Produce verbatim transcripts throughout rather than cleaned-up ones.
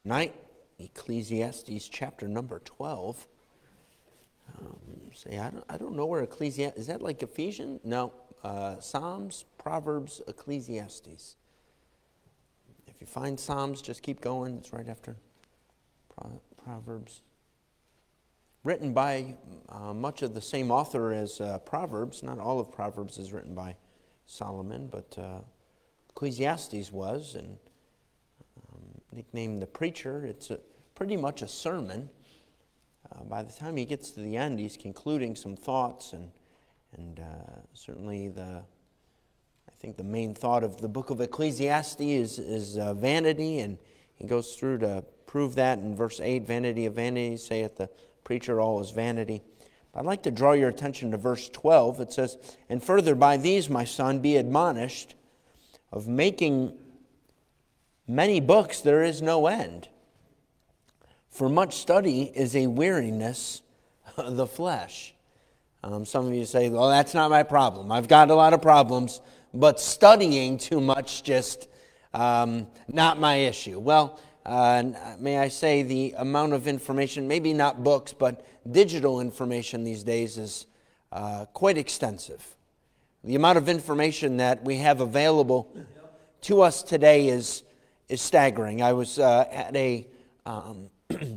Night, Ecclesiastes chapter number twelve. Um, say, I don't, I don't know where Ecclesiastes, is that like Ephesians? No, uh, Psalms, Proverbs, Ecclesiastes. If you find Psalms, just keep going. It's right after Pro- Proverbs. Written by uh, much of the same author as uh, Proverbs. Not all of Proverbs is written by Solomon, but uh, Ecclesiastes was, and um, nicknamed the preacher. It's a, pretty much a sermon. Uh, by the time he gets to the end, he's concluding some thoughts, and and uh, certainly the I think the main thought of the book of Ecclesiastes is is uh, vanity, and he goes through to prove that in verse eight. Vanity of vanities, saith the preacher, all is vanity. But I'd like to draw your attention to verse twelve. It says, "And further, by these, my son, be admonished, of making many books there is no end. For much study is a weariness of the flesh." Um, some of you say, well, that's not my problem. I've got a lot of problems, but studying too much just um, not my issue. Well, uh, may I say the amount of information, maybe not books, but digital information these days is uh, quite extensive. The amount of information that we have available to us today is is staggering. I was uh, at a um,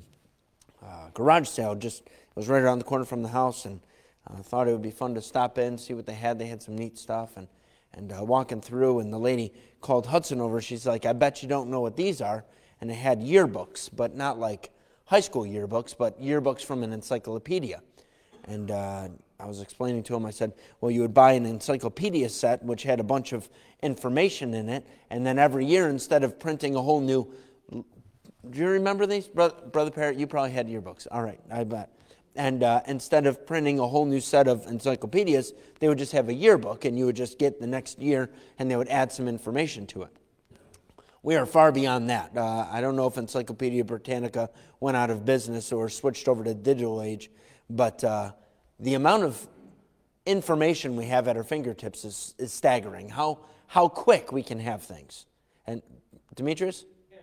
uh, garage sale, just it was right around the corner from the house, and I uh, thought it would be fun to stop in, see what they had. They had some neat stuff, and and uh, walking through, and the lady called Hudson over. She's like, "I bet you don't know what these are." And they had yearbooks, but not like high school yearbooks, but yearbooks from an encyclopedia. And uh, I was explaining to him, I said, well, you would buy an encyclopedia set which had a bunch of information in it, and then every year, instead of printing a whole new... Do you remember these? Brother, Brother Parrott, you probably had yearbooks. All right, I bet. And uh, instead of printing a whole new set of encyclopedias, they would just have a yearbook, and you would just get the next year, and they would add some information to it. We are far beyond that. Uh, I don't know if Encyclopedia Britannica went out of business or switched over to digital age, but uh, the amount of information we have at our fingertips is, is staggering. How how quick we can have things. And Demetrius?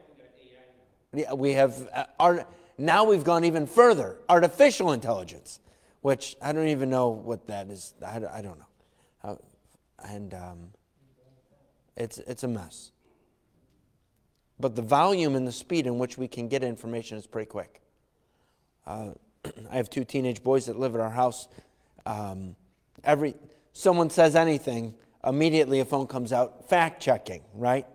Yeah, we have uh, art, now we've gone even further. Artificial intelligence, which I don't even know what that is. I, I don't know. Uh, and um, it's it's a mess. But the volume and the speed in which we can get information is pretty quick. Uh, I have two teenage boys that live at our house. Um, every someone says anything, immediately a phone comes out, fact checking, right?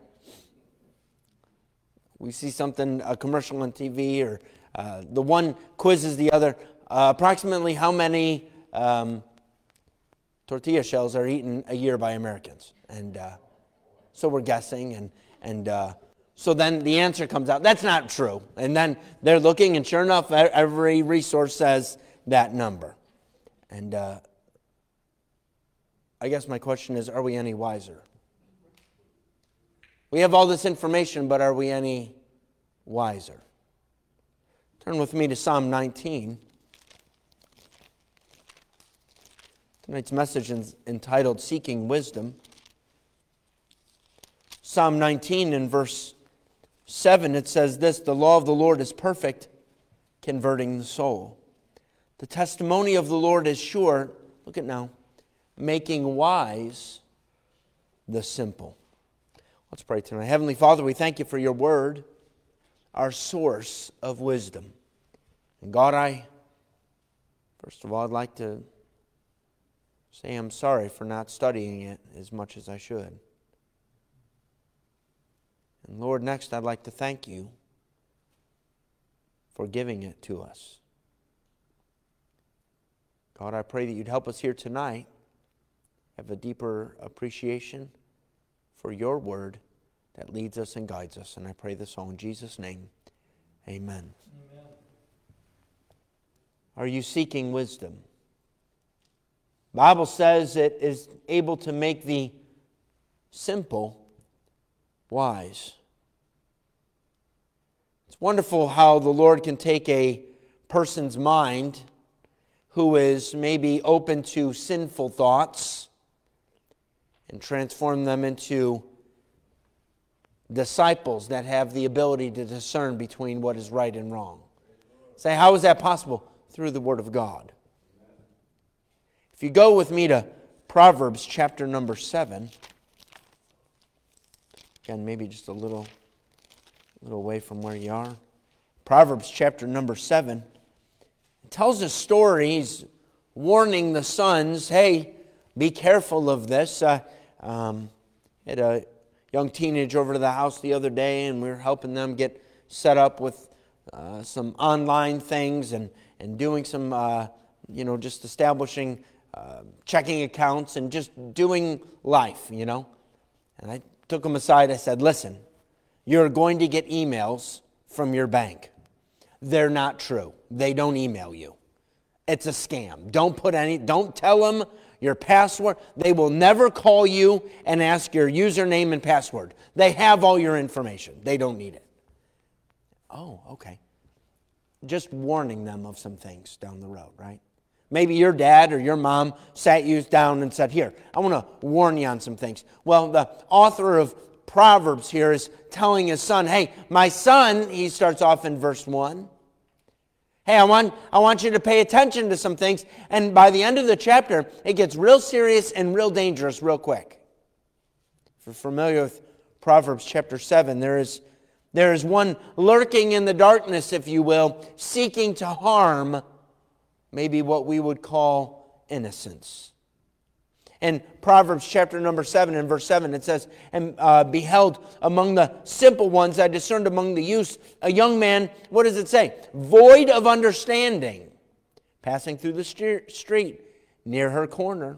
We see something, a commercial on T V, or uh, the one quizzes the other. Uh, approximately how many um, tortilla shells are eaten a year by Americans? And uh, so we're guessing, and and. Uh, So then the answer comes out, that's not true. And then they're looking, and sure enough, every resource says that number. And uh, I guess my question is, are we any wiser? We have all this information, but are we any wiser? Turn with me to Psalm nineteen. Tonight's message is entitled Seeking Wisdom. Psalm nineteen in verse seven, it says this, "The law of the Lord is perfect, converting the soul. The testimony of the Lord is sure," look at now, "making wise the simple." Let's pray tonight. Heavenly Father, we thank you for your word, our source of wisdom. And God, I, first of all, I'd like to say I'm sorry for not studying it as much as I should. And Lord, next I'd like to thank you for giving it to us. God, I pray that you'd help us here tonight have a deeper appreciation for your word that leads us and guides us. And I pray this all in Jesus' name. Amen. Amen. Are you seeking wisdom? The Bible says it is able to make the simple wise. It's wonderful how the Lord can take a person's mind who is maybe open to sinful thoughts and transform them into disciples that have the ability to discern between what is right and wrong. Say, how is that possible? Through the Word of God. If you go with me to Proverbs chapter number seven, again, maybe just a little, little away from where you are. Proverbs chapter number seven. It tells a story. He's warning the sons, hey, be careful of this. Uh, um, had a young teenager over to the house the other day, and we were helping them get set up with uh, some online things and, and doing some, uh, you know, just establishing uh, checking accounts and just doing life, you know. And I took them aside. I said, listen, you're going to get emails from your bank. They're not true. They don't email you. It's a scam. Don't put any, don't tell them your password. They will never call you and ask your username and password. They have all your information. They don't need it. Oh, okay. Just warning them of some things down the road, right? Maybe your dad or your mom sat you down and said, here, I want to warn you on some things. Well, the author of Proverbs here is telling his son, hey, my son, he starts off in verse one. Hey, I want, I want you to pay attention to some things. And by the end of the chapter, it gets real serious and real dangerous real quick. If you're familiar with Proverbs chapter seven, there is, there is one lurking in the darkness, if you will, seeking to harm maybe what we would call innocence. In Proverbs chapter number seven and verse seven, it says, and uh, beheld among the simple ones, I discerned among the youths, a young man, what does it say? Void of understanding, passing through the street near her corner.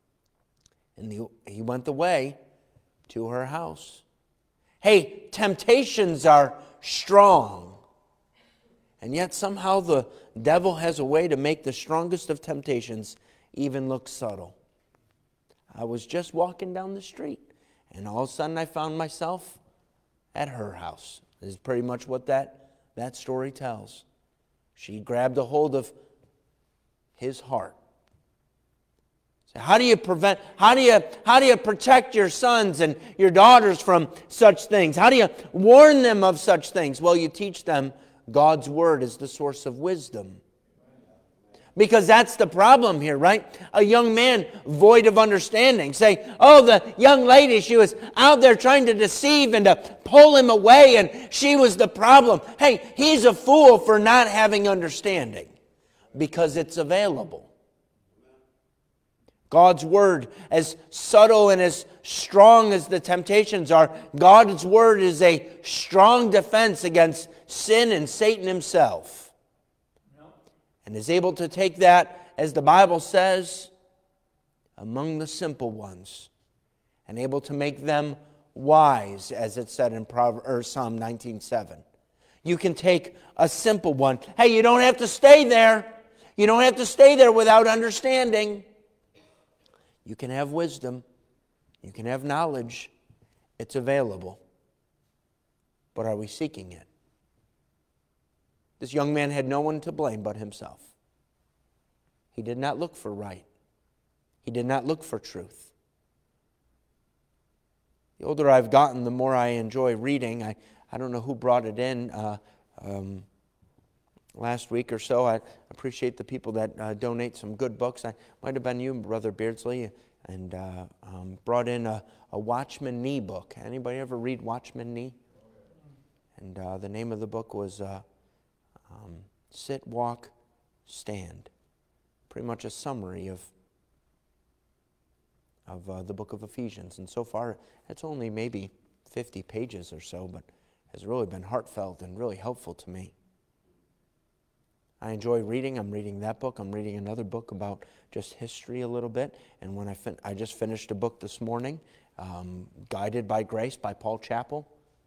And the, he went the way to her house. Hey, temptations are strong. And yet somehow the devil has a way to make the strongest of temptations even look subtle. I was just walking down the street, and all of a sudden I found myself at her house. This is pretty much what that, that story tells. She grabbed a hold of his heart. So how do you prevent, how do you, how do you protect your sons and your daughters from such things? How do you warn them of such things? Well, you teach them God's Word is the source of wisdom. Because that's the problem here, right? A young man void of understanding. Say, oh, the young lady, she was out there trying to deceive and to pull him away, and she was the problem. Hey, he's a fool for not having understanding because it's available. God's Word, as subtle and as strong as the temptations are, God's Word is a strong defense against sin and Satan himself. And is able to take that, as the Bible says, among the simple ones, and able to make them wise, as it said in Proverbs, or Psalm nineteen seven. You can take a simple one. Hey, you don't have to stay there. You don't have to stay there without understanding. You can have wisdom. You can have knowledge. It's available. But are we seeking it? This young man had no one to blame but himself. He did not look for right. He did not look for truth. The older I've gotten, the more I enjoy reading. I, I don't know who brought it in uh, um, last week or so. I appreciate the people that uh, donate some good books. I might have been you, Brother Beardsley, and uh, um, brought in a, a Watchman Nee book. Anybody ever read Watchman Nee? And uh, the name of the book was Uh, Um, sit, walk, stand. Pretty much a summary of, of uh, the book of Ephesians. And so far, it's only maybe fifty pages or so, but has really been heartfelt and really helpful to me. I enjoy reading. I'm reading that book. I'm reading another book about just history a little bit. And when I fin- I just finished a book this morning, um, Guided by Grace by Paul Chappell.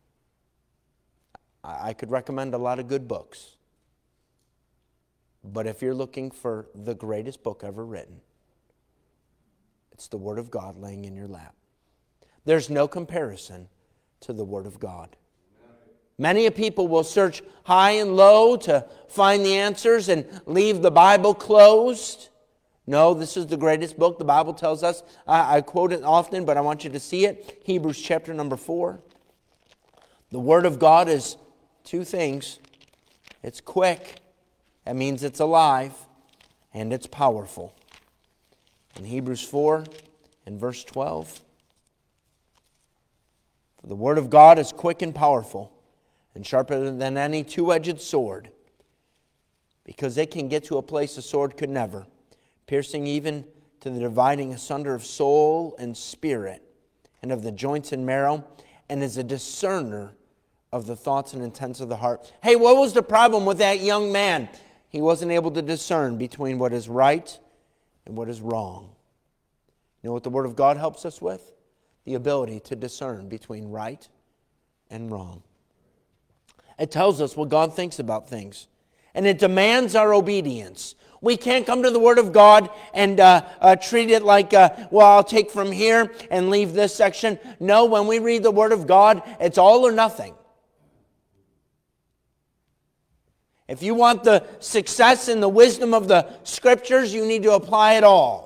I, I could recommend a lot of good books. But if you're looking for the greatest book ever written, it's the Word of God laying in your lap. There's no comparison to the Word of God. Many people will search high and low to find the answers and leave the Bible closed. No, this is the greatest book. The Bible tells us, I, I quote it often, but I want you to see it. Hebrews chapter number four. The Word of God is two things. It's quick. That means it's alive. And it's powerful. In Hebrews four and verse twelve, for the Word of God is quick and powerful and sharper than any two-edged sword, because it can get to a place a sword could never, piercing even to the dividing asunder of soul and spirit, and of the joints and marrow, and is a discerner of the thoughts and intents of the heart. Hey, what was the problem with that young man? He wasn't able to discern between what is right and what is wrong. You know what the Word of God helps us with? The ability to discern between right and wrong. It tells us what God thinks about things. And it demands our obedience. We can't come to the Word of God and uh, uh, treat it like, uh, well, I'll take from here and leave this section. No, when we read the Word of God, it's all or nothing. If you want the success and the wisdom of the Scriptures, you need to apply it all.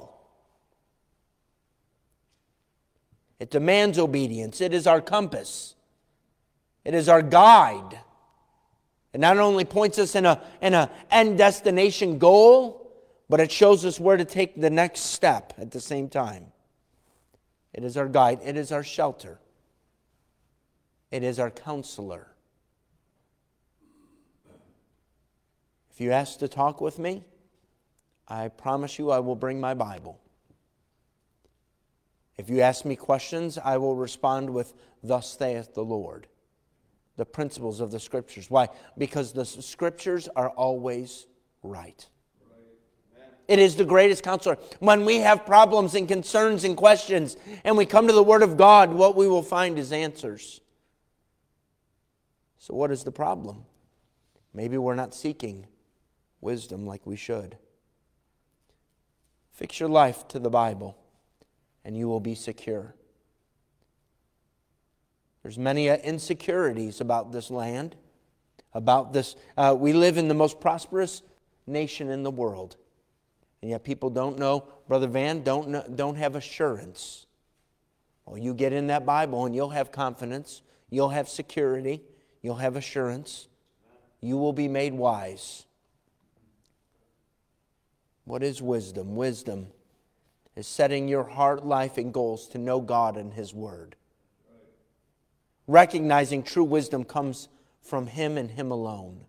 It demands obedience. It is our compass. It is our guide. It not only points us in a, in a end destination goal, but it shows us where to take the next step at the same time. It is our guide. It is our shelter. It is our counselor. If you ask to talk with me, I promise you I will bring my Bible. If you ask me questions, I will respond with, "Thus saith the Lord." The principles of the Scriptures. Why? Because the Scriptures are always right. It is the greatest counselor. When we have problems and concerns and questions, and we come to the Word of God, what we will find is answers. So what is the problem? Maybe we're not seeking wisdom like we should. Fix your life to the Bible, and you will be secure. There's many insecurities about this land, about this. Uh, we live in the most prosperous nation in the world, and yet people don't know, Brother Van, don't know, don't have assurance. Well, you get in that Bible and you'll have confidence, you'll have security, you'll have assurance, you will be made wise. What is wisdom? Wisdom is setting your heart, life, and goals to know God and His Word. Recognizing true wisdom comes from Him and Him alone.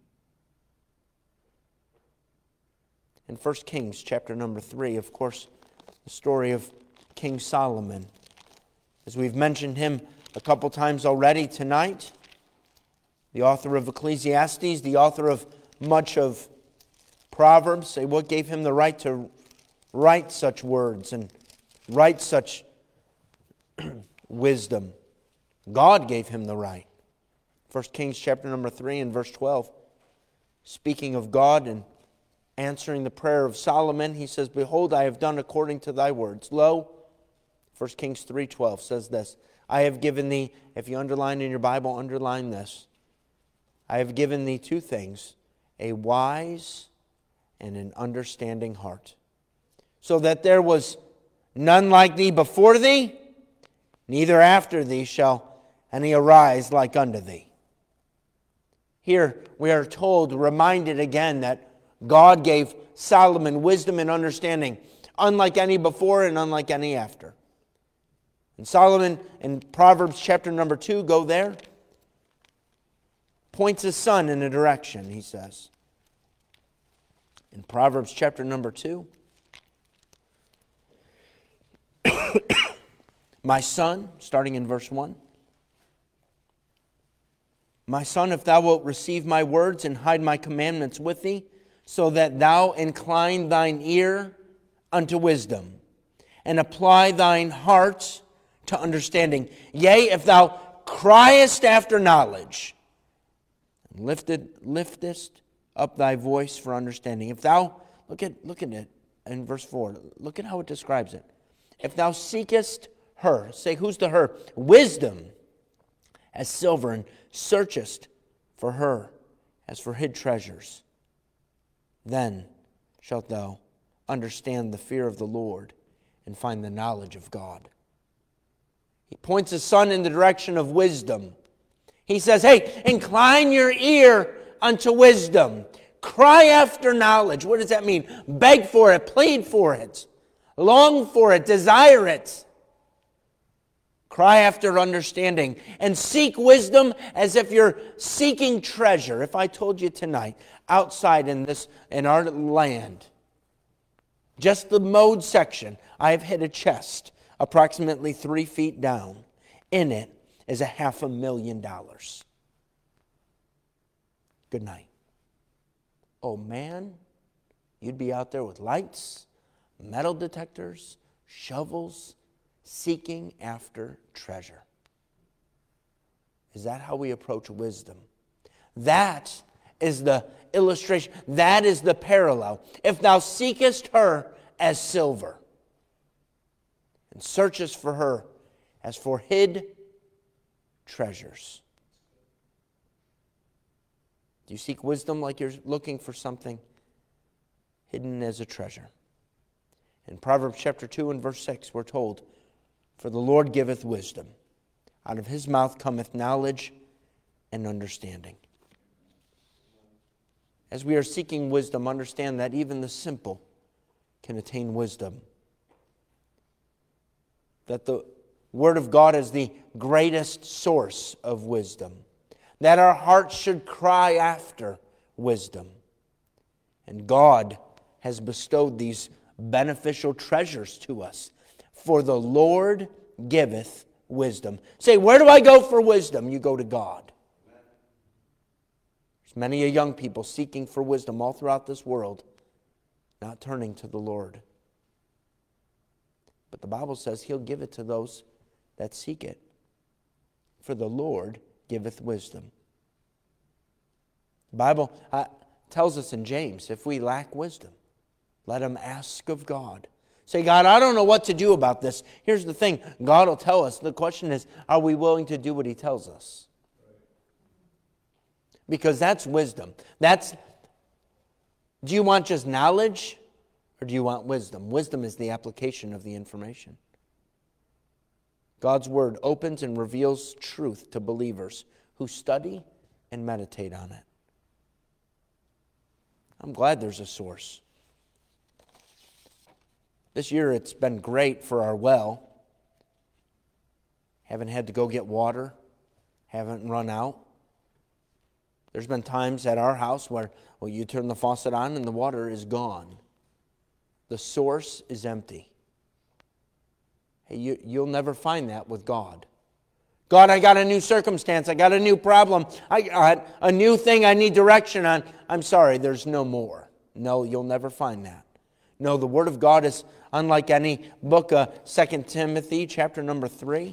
In First Kings chapter number three, of course, the story of King Solomon. As we've mentioned him a couple times already tonight, the author of Ecclesiastes, the author of much of Proverbs. Say, what gave him the right to write such words and write such wisdom? God gave him the right. First Kings chapter number three and verse twelve. Speaking of God and answering the prayer of Solomon, he says, "Behold, I have done according to thy words. Lo," First Kings three twelve says this, "I have given thee," if you underline in your Bible, underline this, "I have given thee two things, a wise and an understanding heart, so that there was none like thee before thee, neither after thee shall any arise like unto thee." Here we are told, reminded again, that God gave Solomon wisdom and understanding, unlike any before and unlike any after. And Solomon, in Proverbs chapter number two, go there, points his son in a direction, he says. In Proverbs chapter number two, "My son," starting in verse one, "My son, if thou wilt receive my words and hide my commandments with thee, so that thou incline thine ear unto wisdom, and apply thine heart to understanding. Yea, if thou criest after knowledge, and lifted, liftest up thy voice for understanding." If thou, look at, look at it in verse four, look at how it describes it. "If thou seekest her," say, who's the her? "Wisdom as silver, and searchest for her as for hid treasures, then shalt thou understand the fear of the Lord and find the knowledge of God." He points his son in the direction of wisdom. He says, hey, incline your ear unto wisdom. Cry after knowledge. What does that mean? Beg for it, plead for it, long for it, desire it. Cry after understanding and seek wisdom as if you're seeking treasure. If I told you tonight, outside in this in our land, just the mowed section, I've hit a chest approximately three feet down. In it is a half a million dollars. Good night. Oh man, you'd be out there with lights, metal detectors, shovels, seeking after treasure. Is that how we approach wisdom? That is the illustration. That is the parallel. If thou seekest her as silver, and searchest for her as for hid treasures. Do you seek wisdom like you're looking for something hidden as a treasure? In Proverbs chapter two and verse six, we're told, for the Lord giveth wisdom. Out of his mouth cometh knowledge and understanding. As we are seeking wisdom, understand that even the simple can attain wisdom. That the Word of God is the greatest source of wisdom. That our hearts should cry after wisdom. And God has bestowed these beneficial treasures to us. For the Lord giveth wisdom. Say, where do I go for wisdom? You go to God. There's many a young people seeking for wisdom all throughout this world, not turning to the Lord. But the Bible says He'll give it to those that seek it. For the Lord giveth wisdom. The Bible uh, tells us in James, if we lack wisdom, let him ask of God. Say, God, I don't know what to do about this. Here's the thing. God will tell us. The question is, are we willing to do what He tells us? Because that's wisdom. That's, do you want just knowledge or do you want wisdom? Wisdom is the application of the information. God's Word opens and reveals truth to believers who study and meditate on it. I'm glad there's a source. This year it's been great for our well. Haven't had to go get water. Haven't run out. There's been times at our house where well, you turn the faucet on and the water is gone. The source is empty. Hey, you, you'll never find that with God. God, I got a new circumstance. I got a new problem. I got a new thing I need direction on. I'm sorry, there's no more. No, you'll never find that. No, the Word of God is unlike any book. Uh, Second Timothy chapter number three.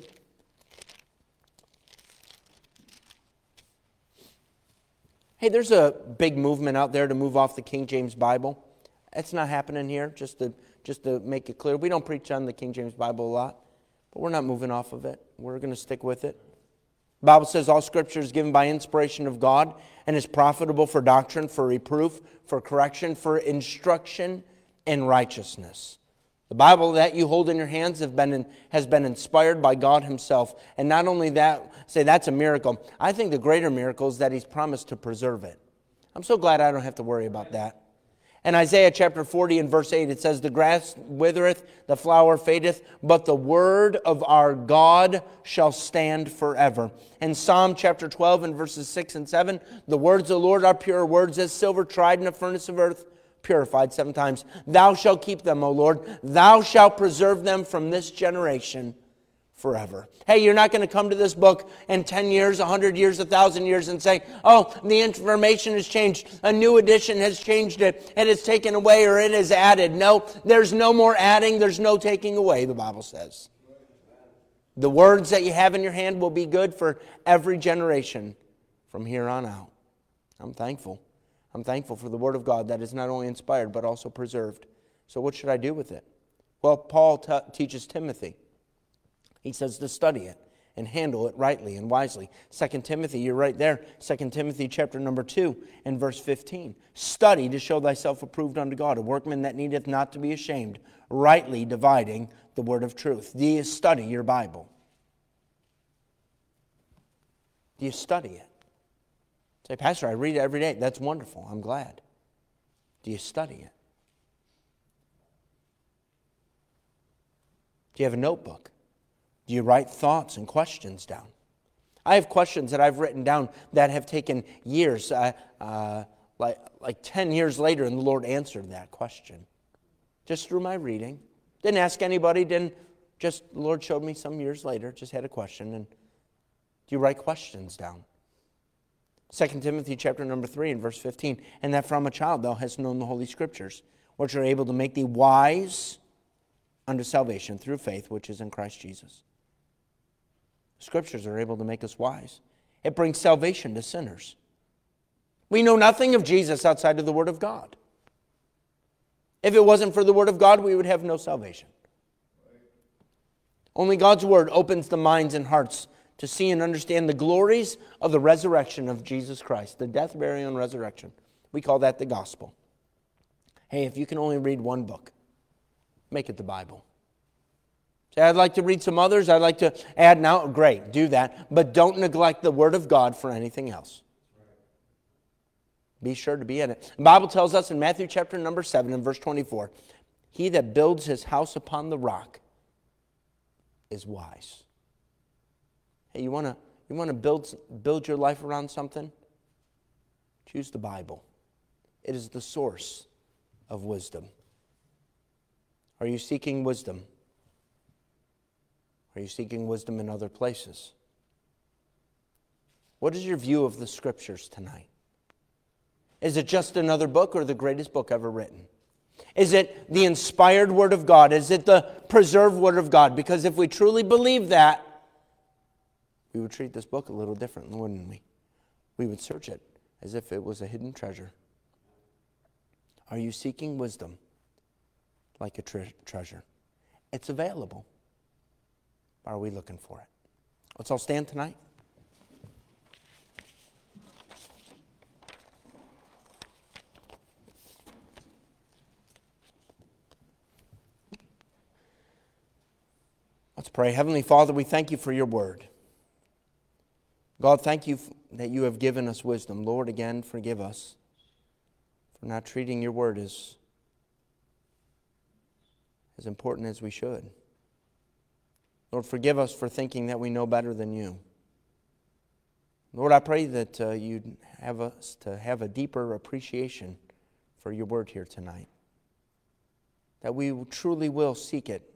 Hey, there's a big movement out there to move off the King James Bible. It's not happening here, just to, just to make it clear. We don't preach on the King James Bible a lot, but we're not moving off of it. We're going to stick with it. The Bible says all Scripture is given by inspiration of God and is profitable for doctrine, for reproof, for correction, for instruction in righteousness. The Bible that you hold in your hands have been in, has been inspired by God Himself. And not only that, say that's a miracle. I think the greater miracle is that He's promised to preserve it. I'm so glad I don't have to worry about that. In Isaiah chapter forty and verse eight, it says, the grass withereth, the flower fadeth, but the word of our God shall stand forever. In Psalm chapter twelve and verses six and seven, the words of the Lord are pure words as silver tried in a furnace of earth, purified seven times. Thou shalt keep them, O Lord. Thou shalt preserve them from this generation forever. Hey, you're not going to come to this book in ten years, one hundred years, one thousand years and say, oh, the information has changed. A new edition has changed it. It is taken away or it is added. No, there's no more adding. There's no taking away, the Bible says. The words that you have in your hand will be good for every generation from here on out. I'm thankful. I'm thankful for the Word of God that is not only inspired but also preserved. So what should I do with it? Well, Paul t- teaches Timothy. He says to study it and handle it rightly and wisely. Second Timothy, you're right there. Second Timothy chapter number two and verse fifteen. Study to show thyself approved unto God, a workman that needeth not to be ashamed, rightly dividing the word of truth. Do you study your Bible? Do you study it? Say, Pastor, I read it every day. That's wonderful. I'm glad. Do you study it? Do you have a notebook? Do you write thoughts and questions down? I have questions that I've written down that have taken years, uh, uh, like, like ten years later, and the Lord answered that question. Just through my reading. Didn't ask anybody, didn't, just the Lord showed me some years later, just had a question. And do you write questions down? Second Timothy chapter number three and verse fifteen, and that from a child thou hast known the Holy Scriptures, which are able to make thee wise unto salvation through faith which is in Christ Jesus. Scriptures are able to make us wise. It brings salvation to sinners. We know nothing of Jesus outside of the Word of God. If it wasn't for the Word of God, we would have no salvation. Only God's Word opens the minds and hearts to see and understand the glories of the resurrection of Jesus Christ, the death, burial, and resurrection. We call that the gospel. Hey, if you can only read one book, make it the Bible. Say, I'd like to read some others. I'd like to add now. Great, do that. But don't neglect the Word of God for anything else. Be sure to be in it. The Bible tells us in Matthew chapter number seven and verse twenty-four, he that builds his house upon the rock is wise. Hey, you want to you want to build build your life around something? Choose the Bible. It is the source of wisdom. Are you seeking wisdom? Are you seeking wisdom in other places? What is your view of the Scriptures tonight? Is it just another book or the greatest book ever written? Is it the inspired Word of God? Is it the preserved Word of God? Because if we truly believe that, we would treat this book a little differently, wouldn't we? We would search it as if it was a hidden treasure. Are you seeking wisdom like a tre- treasure? It's available. Are we looking for it? Let's all stand tonight. Let's pray. Heavenly Father, we thank you for your word. God, thank you that you have given us wisdom. Lord, again, forgive us for not treating your word as, as important as we should. Lord, forgive us for thinking that we know better than you. Lord, I pray that uh, you'd have us to have a deeper appreciation for your word here tonight. That we truly will seek it.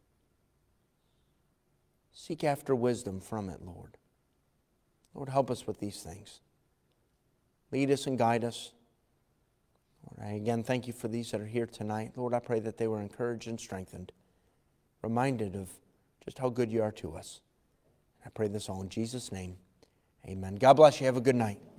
Seek after wisdom from it, Lord. Lord, help us with these things. Lead us and guide us. Lord, I again thank you for these that are here tonight. Lord, I pray that they were encouraged and strengthened, reminded of just how good you are to us. I pray this all in Jesus' name. Amen. God bless you. Have a good night.